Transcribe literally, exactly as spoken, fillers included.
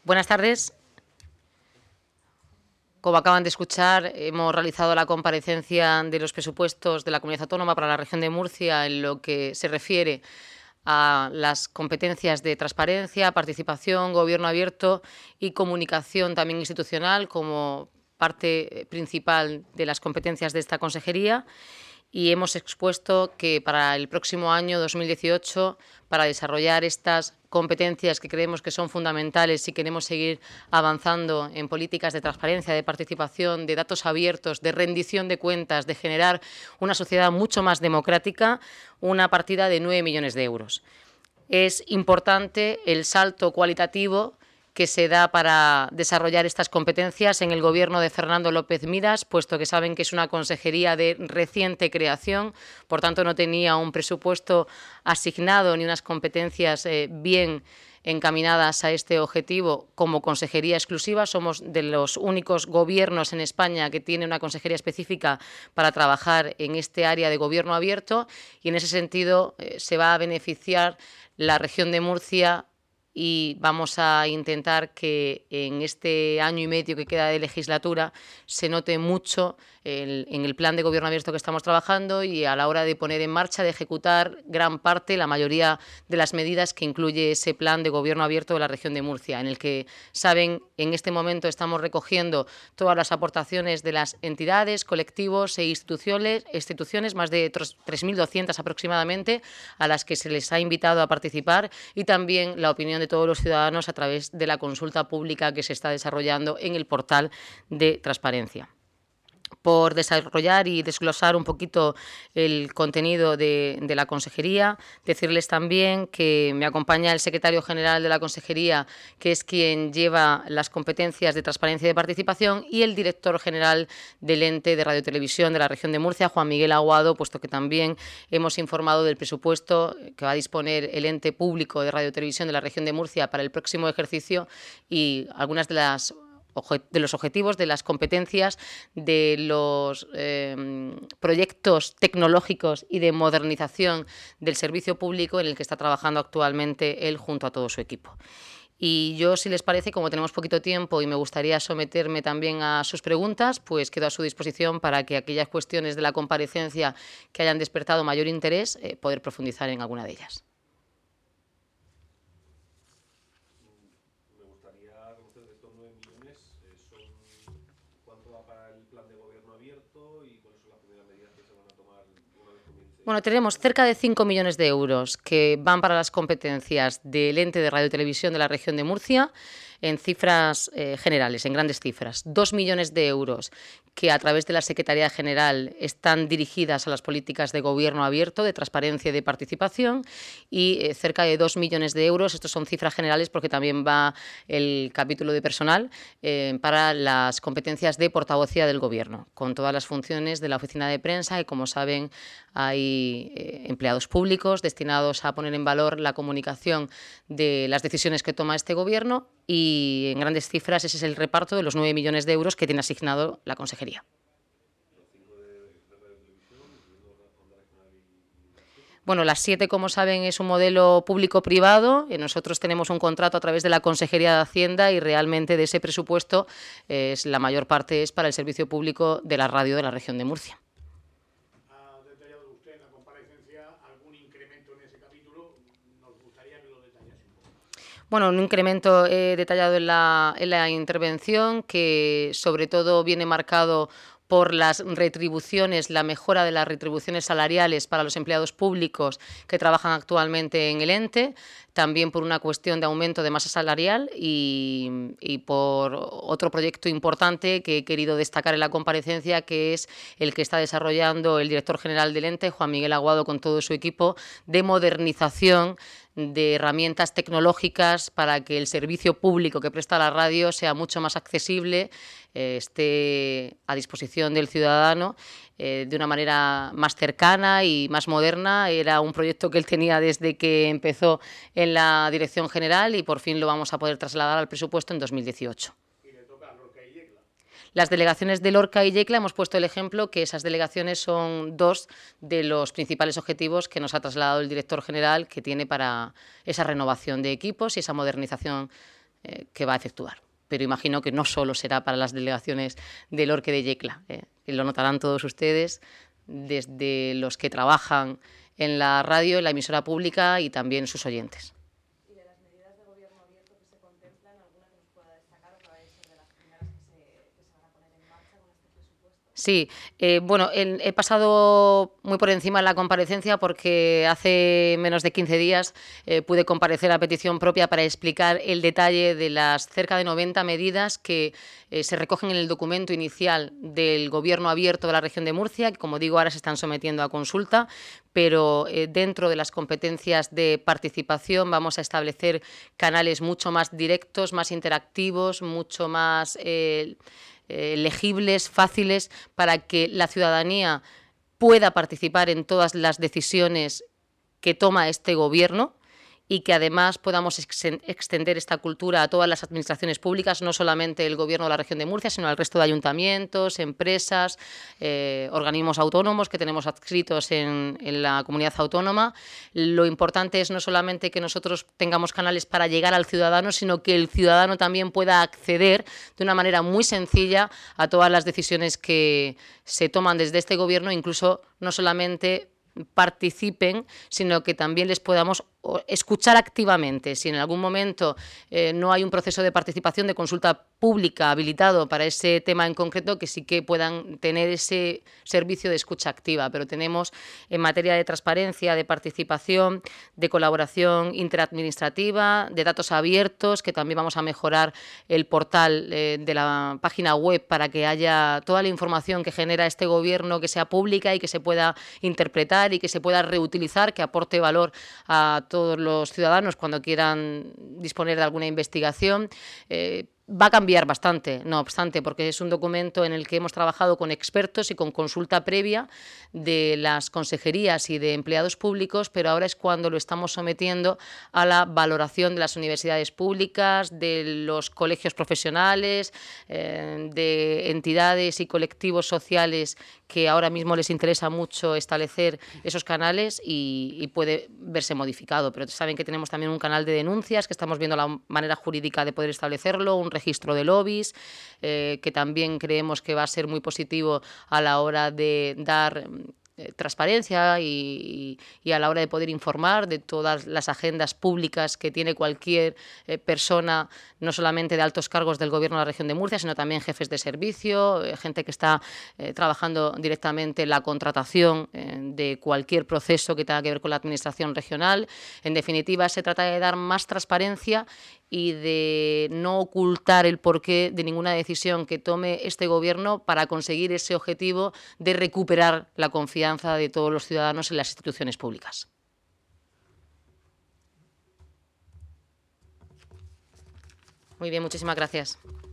Buenas tardes. Como acaban de escuchar, hemos realizado la comparecencia de los presupuestos de la Comunidad Autónoma para la región de Murcia en lo que se refiere a las competencias de transparencia, participación, gobierno abierto y comunicación también institucional como parte principal de las competencias de esta consejería. Y hemos expuesto que para el próximo año, dos mil dieciocho, para desarrollar estas competencias que creemos que son fundamentales si queremos seguir avanzando en políticas de transparencia, de participación, de datos abiertos, de rendición de cuentas, de generar una sociedad mucho más democrática, una partida de nueve millones de euros. Es importante el salto cualitativo que se da para desarrollar estas competencias en el Gobierno de Fernando López Miras, puesto que saben que es una consejería de reciente creación, por tanto no tenía un presupuesto asignado ni unas competencias eh, bien encaminadas a este objetivo como consejería exclusiva. Somos de los únicos gobiernos en España que tiene una consejería específica para trabajar en este área de gobierno abierto y en ese sentido eh, se va a beneficiar la región de Murcia y vamos a intentar que en este año y medio que queda de legislatura se note mucho el, en el plan de gobierno abierto que estamos trabajando y a la hora de poner en marcha, de ejecutar gran parte, la mayoría de las medidas que incluye ese plan de gobierno abierto de la región de Murcia, en el que, saben, en este momento estamos recogiendo todas las aportaciones de las entidades, colectivos e instituciones, instituciones más de tres mil doscientas aproximadamente, a las que se les ha invitado a participar, y también la opinión de todos los ciudadanos a través de la consulta pública que se está desarrollando en el portal de transparencia. Por desarrollar y desglosar un poquito el contenido de, de la consejería, decirles también que me acompaña el secretario general de la consejería, que es quien lleva las competencias de transparencia y de participación, y el director general del ente de radiotelevisión de la región de Murcia, Juan Miguel Aguado, puesto que también hemos informado del presupuesto que va a disponer el ente público de radiotelevisión de la región de Murcia para el próximo ejercicio y algunas de las de los objetivos, de las competencias, de los eh, proyectos tecnológicos y de modernización del servicio público en el que está trabajando actualmente él junto a todo su equipo. Y yo, si les parece, como tenemos poquito tiempo y me gustaría someterme también a sus preguntas, pues quedo a su disposición para que aquellas cuestiones de la comparecencia que hayan despertado mayor interés, eh, poder profundizar en alguna de ellas. Bueno, tenemos cerca de cinco millones de euros que van para las competencias del ente de radiotelevisión de la región de Murcia en cifras eh, generales, en grandes cifras. Dos millones de euros que a través de la Secretaría General están dirigidas a las políticas de gobierno abierto, de transparencia y de participación, y eh, cerca de dos millones de euros, estos son cifras generales porque también va el capítulo de personal, eh, para las competencias de portavocía del Gobierno, con todas las funciones de la oficina de prensa y, como saben, hay eh, empleados públicos destinados a poner en valor la comunicación de las decisiones que toma este Gobierno y, en grandes cifras, ese es el reparto de los nueve millones de euros que tiene asignado la consejería. Bueno, las siete, como saben, es un modelo público-privado. Nosotros tenemos un contrato a través de la Consejería de Hacienda y realmente de ese presupuesto es, la mayor parte es para el servicio público de la radio de la región de Murcia. Ha detallado usted en la comparecencia algún incremento en ese capítulo. Nos gustaría que lo detallase un poco. Bueno, un incremento eh, detallado en la, en la intervención que sobre todo viene marcado por las retribuciones, la mejora de las retribuciones salariales para los empleados públicos que trabajan actualmente en el ente, también por una cuestión de aumento de masa salarial y, y por otro proyecto importante que he querido destacar en la comparecencia, que es el que está desarrollando el director general del ente, Juan Miguel Aguado, con todo su equipo, de modernización de herramientas tecnológicas para que el servicio público que presta la radio sea mucho más accesible, eh, esté a disposición del ciudadano eh, de una manera más cercana y más moderna. Era un proyecto que él tenía desde que empezó en la Dirección General y por fin lo vamos a poder trasladar al presupuesto en dos mil dieciocho. Las delegaciones de Lorca y Yecla, hemos puesto el ejemplo que esas delegaciones son dos de los principales objetivos que nos ha trasladado el director general, que tiene para esa renovación de equipos y esa modernización eh, que va a efectuar. Pero imagino que no solo será para las delegaciones del Orque de Yecla, eh, lo notarán todos ustedes, desde los que trabajan en la radio, en la emisora pública y también sus oyentes. Y de las medidas de gobierno abierto que se contemplan, ¿alguna que nos pueda destacar o que vaya a ser de las primeras que se, que se van a poner en marcha con este presupuesto? Sí, eh, bueno, el, he pasado muy por encima en la comparecencia porque hace menos de quince días eh, pude comparecer a petición propia para explicar el detalle de las cerca de noventa medidas que eh, se recogen en el documento inicial del Gobierno abierto de la región de Murcia, que como digo ahora se están sometiendo a consulta, pero eh, dentro de las competencias de participación vamos a establecer canales mucho más directos, más interactivos, mucho más Eh, Eh, legibles, fáciles, para que la ciudadanía pueda participar en todas las decisiones que toma este Gobierno y que además podamos extender esta cultura a todas las administraciones públicas, no solamente el Gobierno de la región de Murcia, sino al resto de ayuntamientos, empresas, eh, organismos autónomos que tenemos adscritos en, en la comunidad autónoma. Lo importante es no solamente que nosotros tengamos canales para llegar al ciudadano, sino que el ciudadano también pueda acceder de una manera muy sencilla a todas las decisiones que se toman desde este Gobierno, incluso no solamente participen, sino que también les podamos escuchar activamente. Si en algún momento eh, no hay un proceso de participación, de consulta pública habilitado para ese tema en concreto, que sí que puedan tener ese servicio de escucha activa. Pero tenemos en materia de transparencia, de participación, de colaboración interadministrativa, de datos abiertos, que también vamos a mejorar el portal eh, de la página web para que haya toda la información que genera este Gobierno, que sea pública y que se pueda interpretar y que se pueda reutilizar, que aporte valor a todos los ciudadanos cuando quieran disponer de alguna investigación. Eh, Va a cambiar bastante, no obstante, porque es un documento en el que hemos trabajado con expertos y con consulta previa de las consejerías y de empleados públicos, pero ahora es cuando lo estamos sometiendo a la valoración de las universidades públicas, de los colegios profesionales, eh, de entidades y colectivos sociales que ahora mismo les interesa mucho establecer esos canales y, y puede verse modificado. Pero saben que tenemos también un canal de denuncias, que estamos viendo la manera jurídica de poder establecerlo, un registro de lobbies, eh, que también creemos que va a ser muy positivo a la hora de dar eh, transparencia y, y a la hora de poder informar de todas las agendas públicas que tiene cualquier eh, persona, no solamente de altos cargos del Gobierno de la región de Murcia, sino también jefes de servicio, eh, gente que está eh, trabajando directamente en la contratación eh, de cualquier proceso que tenga que ver con la administración regional. En definitiva, se trata de dar más transparencia y de no ocultar el porqué de ninguna decisión que tome este Gobierno para conseguir ese objetivo de recuperar la confianza de todos los ciudadanos en las instituciones públicas. Muy bien, muchísimas gracias.